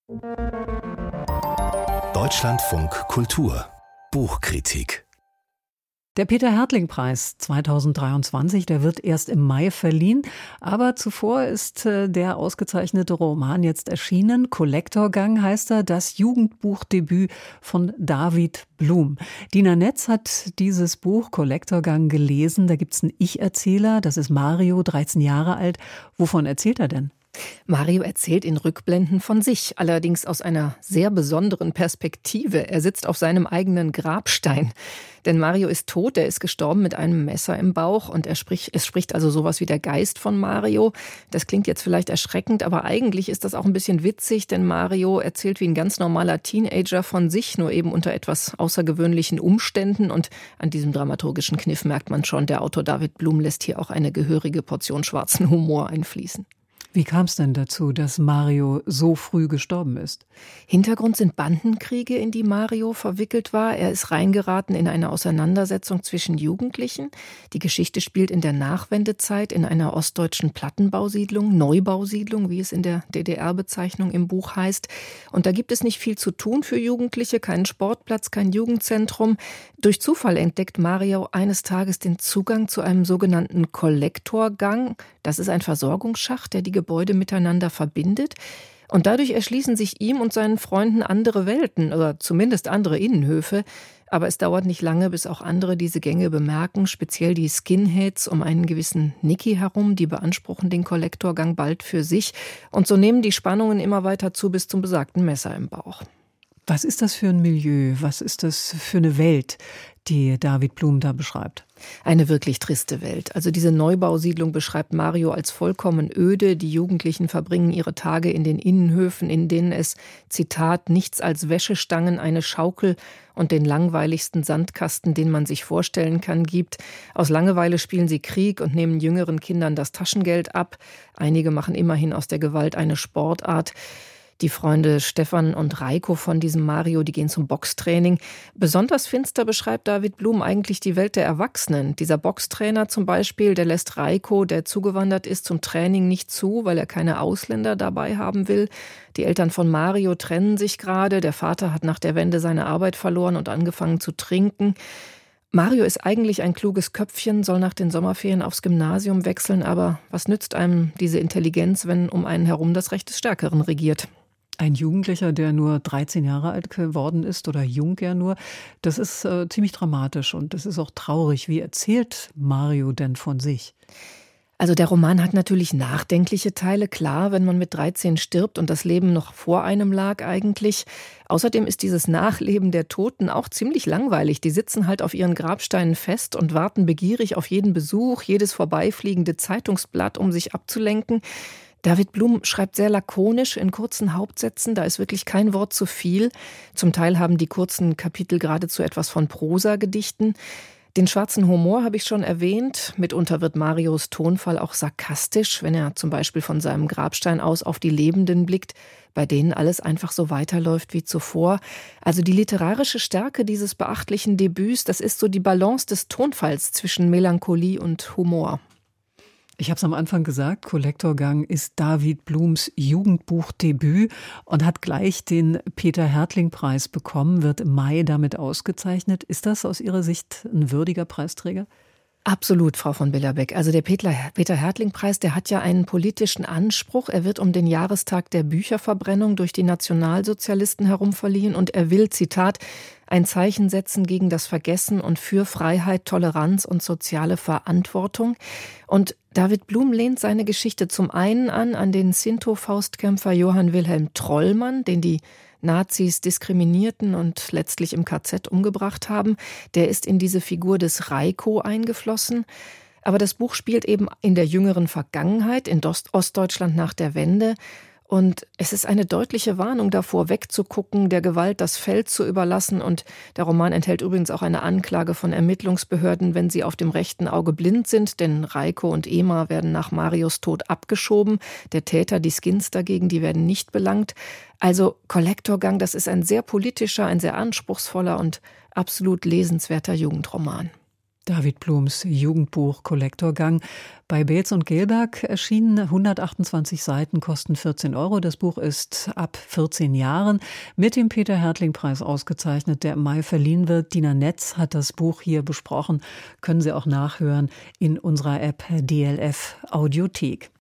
Deutschlandfunk Kultur Buchkritik. Der Peter-Härtling-Preis 2023, der wird erst im Mai verliehen. Aber zuvor ist der ausgezeichnete Roman jetzt erschienen. Kollektorgang heißt er, das Jugendbuchdebüt von David Blum. Dina Netz hat dieses Buch Kollektorgang gelesen. Da gibt es einen Ich-Erzähler, das ist Mario, 13 Jahre alt. Wovon erzählt er denn? Mario erzählt in Rückblenden von sich, allerdings aus einer sehr besonderen Perspektive. Er sitzt auf seinem eigenen Grabstein. Denn Mario ist tot, er ist gestorben mit einem Messer im Bauch und es spricht also sowas wie der Geist von Mario. Das klingt jetzt vielleicht erschreckend, aber eigentlich ist das auch ein bisschen witzig, denn Mario erzählt wie ein ganz normaler Teenager von sich, nur eben unter etwas außergewöhnlichen Umständen. Und an diesem dramaturgischen Kniff merkt man schon, der Autor David Blum lässt hier auch eine gehörige Portion schwarzen Humor einfließen. Wie kam es denn dazu, dass Mario so früh gestorben ist? Hintergrund sind Bandenkriege, in die Mario verwickelt war. Er ist reingeraten in eine Auseinandersetzung zwischen Jugendlichen. Die Geschichte spielt in der Nachwendezeit in einer ostdeutschen Plattenbausiedlung, Neubausiedlung, wie es in der DDR-Bezeichnung im Buch heißt. Und da gibt es nicht viel zu tun für Jugendliche, keinen Sportplatz, kein Jugendzentrum. Durch Zufall entdeckt Mario eines Tages den Zugang zu einem sogenannten Kollektorgang. Das ist ein Versorgungsschacht, der die Gebäude miteinander verbindet. Und dadurch erschließen sich ihm und seinen Freunden andere Welten oder zumindest andere Innenhöfe. Aber es dauert nicht lange, bis auch andere diese Gänge bemerken, speziell die Skinheads um einen gewissen Nicky herum, die beanspruchen den Kollektorgang bald für sich. Und so nehmen die Spannungen immer weiter zu bis zum besagten Messer im Bauch. Was ist das für ein Milieu? Was ist das für eine Welt, die David Blum da beschreibt? Eine wirklich triste Welt. Also diese Neubausiedlung beschreibt Mario als vollkommen öde. Die Jugendlichen verbringen ihre Tage in den Innenhöfen, in denen es, Zitat, nichts als Wäschestangen, eine Schaukel und den langweiligsten Sandkasten, den man sich vorstellen kann, gibt. Aus Langeweile spielen sie Krieg und nehmen jüngeren Kindern das Taschengeld ab. Einige machen immerhin aus der Gewalt eine Sportart. Die Freunde Stefan und Reiko von diesem Mario, die gehen zum Boxtraining. Besonders finster beschreibt David Blum eigentlich die Welt der Erwachsenen. Dieser Boxtrainer zum Beispiel, der lässt Reiko, der zugewandert ist, zum Training nicht zu, weil er keine Ausländer dabei haben will. Die Eltern von Mario trennen sich gerade. Der Vater hat nach der Wende seine Arbeit verloren und angefangen zu trinken. Mario ist eigentlich ein kluges Köpfchen, soll nach den Sommerferien aufs Gymnasium wechseln. Aber was nützt einem diese Intelligenz, wenn um einen herum das Recht des Stärkeren regiert? Ein Jugendlicher, der nur 13 Jahre alt geworden ist oder jung ja nur, das ist ziemlich dramatisch und das ist auch traurig. Wie erzählt Mario denn von sich? Also der Roman hat natürlich nachdenkliche Teile, klar, wenn man mit 13 stirbt und das Leben noch vor einem lag eigentlich. Außerdem ist dieses Nachleben der Toten auch ziemlich langweilig. Die sitzen halt auf ihren Grabsteinen fest und warten begierig auf jeden Besuch, jedes vorbeifliegende Zeitungsblatt, um sich abzulenken. David Blum schreibt sehr lakonisch in kurzen Hauptsätzen, da ist wirklich kein Wort zu viel. Zum Teil haben die kurzen Kapitel geradezu etwas von Prosagedichten. Den schwarzen Humor habe ich schon erwähnt. Mitunter wird Marios Tonfall auch sarkastisch, wenn er zum Beispiel von seinem Grabstein aus auf die Lebenden blickt, bei denen alles einfach so weiterläuft wie zuvor. Also die literarische Stärke dieses beachtlichen Debüts, das ist so die Balance des Tonfalls zwischen Melancholie und Humor. Ich habe es am Anfang gesagt, Kollektorgang ist David Blums Jugendbuchdebüt und hat gleich den Peter-Härtling-Preis bekommen, wird im Mai damit ausgezeichnet. Ist das aus Ihrer Sicht ein würdiger Preisträger? Absolut, Frau von Billerbeck. Also der Peter-Härtling-Preis, der hat ja einen politischen Anspruch. Er wird um den Jahrestag der Bücherverbrennung durch die Nationalsozialisten herum verliehen und er will, Zitat, ein Zeichen setzen gegen das Vergessen und für Freiheit, Toleranz und soziale Verantwortung. Und David Blum lehnt seine Geschichte zum einen an den Sinto-Faustkämpfer Johann Wilhelm Trollmann, den die Nazis diskriminierten und letztlich im KZ umgebracht haben. Der ist in diese Figur des Reiko eingeflossen. Aber das Buch spielt eben in der jüngeren Vergangenheit, in Ostdeutschland nach der Wende. Und es ist eine deutliche Warnung davor, wegzugucken, der Gewalt das Feld zu überlassen. Und der Roman enthält übrigens auch eine Anklage von Ermittlungsbehörden, wenn sie auf dem rechten Auge blind sind. Denn Reiko und Ema werden nach Marios Tod abgeschoben. Der Täter, die Skins dagegen, die werden nicht belangt. Also Kollektorgang, das ist ein sehr politischer, ein sehr anspruchsvoller und absolut lesenswerter Jugendroman. David Blums Jugendbuch Kollektorgang. Bei Beetz und Gelberg erschienen, 128 Seiten, kosten 14 €. Das Buch ist ab 14 Jahren mit dem Peter-Hertling-Preis ausgezeichnet, der im Mai verliehen wird. Dina Netz hat das Buch hier besprochen. Können Sie auch nachhören in unserer App DLF Audiothek.